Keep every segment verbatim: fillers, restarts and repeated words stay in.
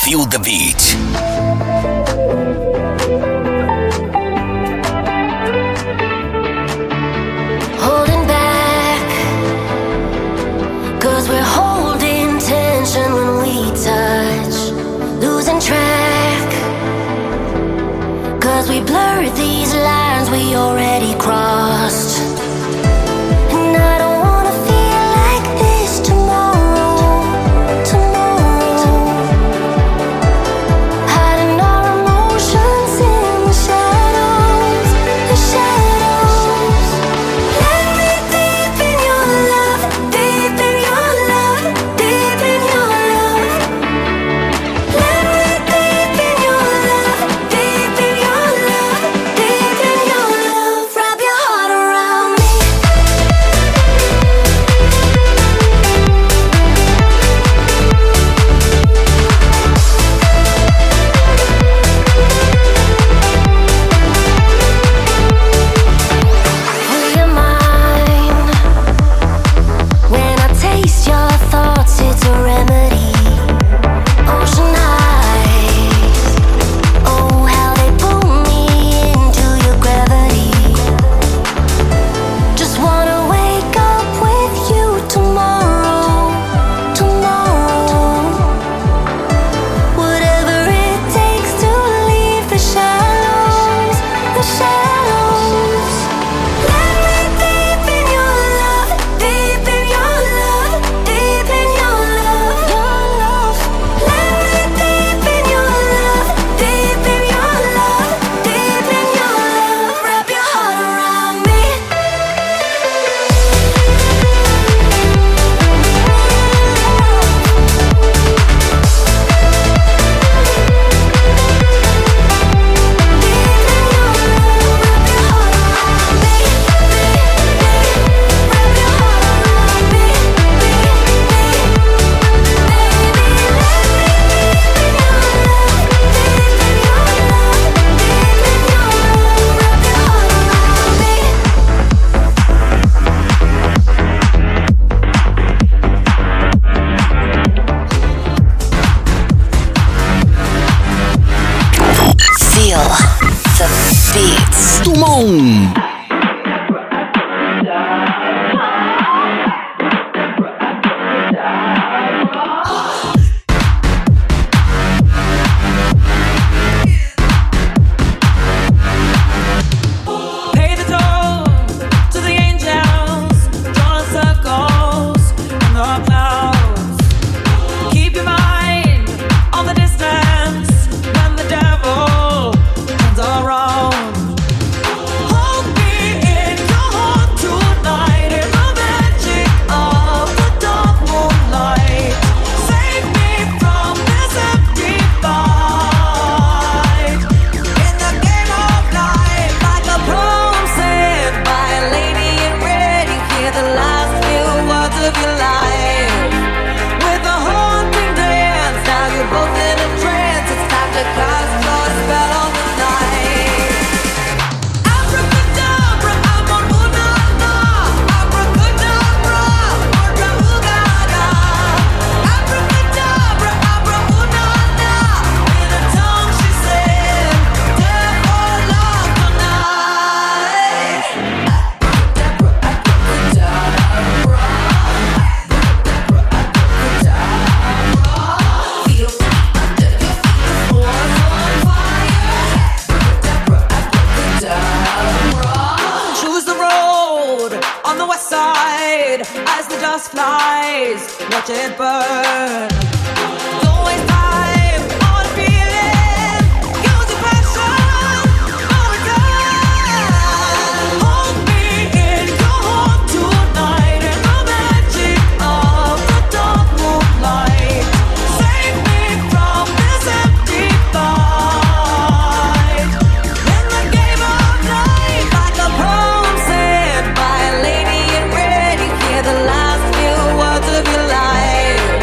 Feel the beat. Holding back, 'cause we're holding tension when we touch. Losing track, 'cause we blur these lines we already crossed. And I don't wanna feel like this tomorrow, tomorrow. Hiding our emotions in the shadows, the shadows. Let me deep in your love, deep in your love, deep in your love. Let me deep in your love, deep in your love, deep in your love. Wrap your heart around me. Free your mind. When I taste your thoughts, it's a remedy. Ocean eyes, oh how they pull me into your gravity. Just wanna wake up with you tomorrow, tomorrow. Whatever it takes to leave the shadows, the shadows. Let me deep in your love, deep in your love, deep in your love, your love. Let me deep in your love, deep in your love, deep in your love. Wrap your heart around me. Feel the beats. Tout le monde. Pay the toll to the angels, drawing circles in the clouds. Keep your mind on the distance when the devil turns around. Hold me in your heart tonight in the magic of the dark moonlight. Save me from this empty fight. In the game of life, like a poem said by a lady in red, you hear the last few words of your life. With a haunting dance, now you're both in a trance. It's time to cast your spell on the night. Abracadabra, I'm on Unana. Abracadabra, Ora Ugada. Abracadabra, Abra Unana. In a tongue she said, death or love tonight. Abracadabra, abracadabra. Feel under your feet, the floor's on fire. Abracadabra. Choose the road on the west side as the dust flies. Watch it burn. Don't waste time on feeling. Use your passion for a time. Hold me in your heart tonight in the magic of the dark moonlight. Save me from this empty fight. In the game of life, like a poem said by a lady in red, you hear the last few words of your life.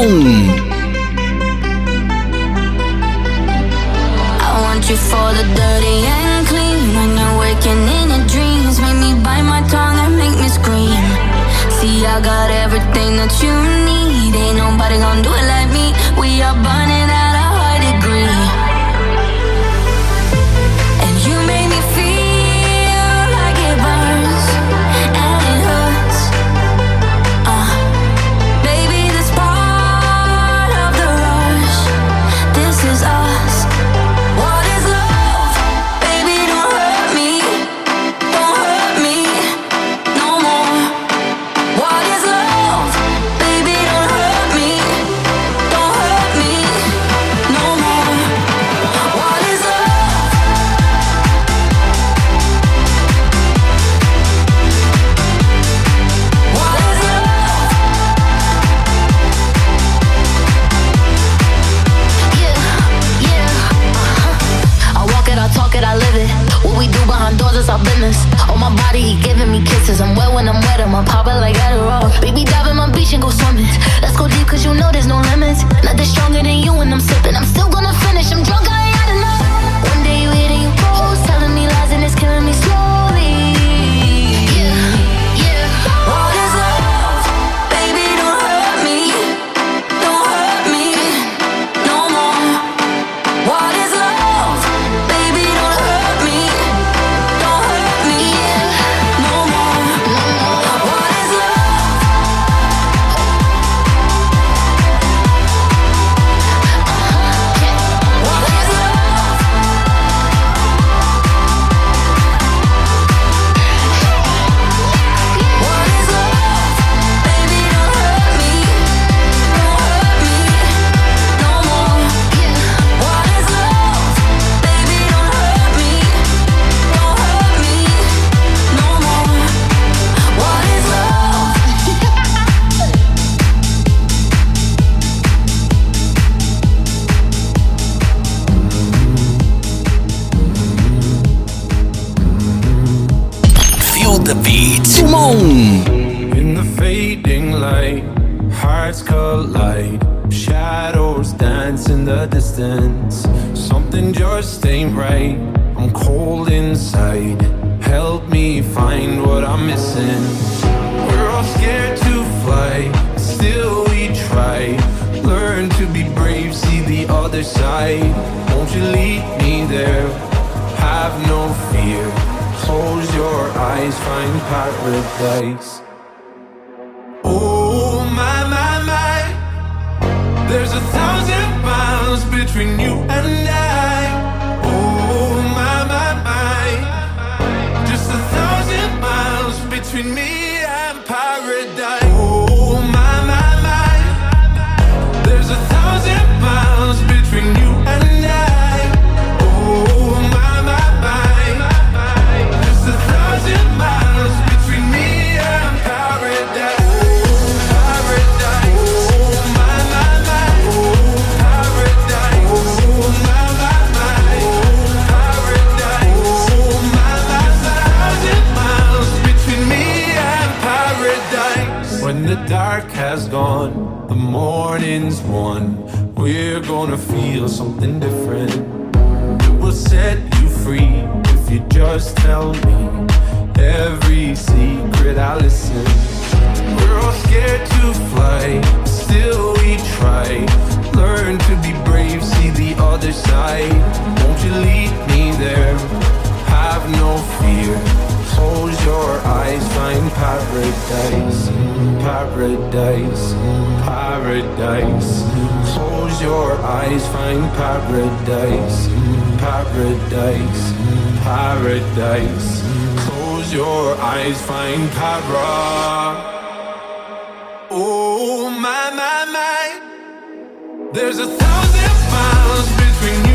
Toulon. I want you for the dirty and clean. When you're waking in your dreams, make me bite my tongue and make me scream. See, I got everything that you need. Ain't nobody gonna do it like me. We are burning at a high degree. And you make me feel like it burns and it hurts. Uh, baby, this part of the rush. This is us. What is love? Baby, don't hurt me. Don't hurt me no more. What is love? Baby, don't hurt me. Don't hurt me no more. What is love? What is love? Yeah, yeah, uh-huh. I walk it, I talk it, I live it. What we do behind doors is our business. On my body, he giving me kisses. I'm wet when I'm wet, I'm a popper like Adderall. Baby, dive in my beach and go swimming. Let's go deep, cause you know there's no limits. Nothing stronger than you when I'm sipping. I'm still gonna finish, I'm drunk, I ain't had enough. One day you hit and you pose, telling me lies and it's killing me slowly. Yeah, yeah. What is love? Baby, don't hurt me. Don't hurt me no more. What is love? Baby, don't hurt me. Don't hurt me no more. What is love? What is love? What is love? Baby, don't hurt me. Don't hurt me no more. What is love? Baby, don't hurt me. Don't hurt me no more. What is love? Feel the beat. Toulon. In the fading light, hearts collide. Shadows dance in the distance. Something just ain't right. I'm cold inside. Help me find what I'm missing. We're all scared to fly, still we try. Learn to be brave, see the other side. Won't you lead me there? Have no fear. Close your eyes, find paradise. Oh my, my, my. There's a thousand miles between you and I. Oh my, my, my. Just a thousand miles between me and paradise. Oh my, my, my. There's a thousand miles between you and I. Oh my, my, my. Just a thousand miles between me and paradise. Paradise. Oh my, my, my. Paradise. Oh my, my, my. Paradise. Oh my, my, my. Thousand miles between me and paradise. When the dark has gone, the morning's won. We're gonna feel something different. It will set you free if you just tell me every secret I listen. We're all scared to fly, still we try. Learn to be brave, see the other side. Won't you lead me there? Have no fear. Close your eyes, find paradise. Paradise, paradise. Close your eyes, find paradise. Paradise, paradise. Close your eyes, find para. Oh my, my, my. There's a thousand miles between you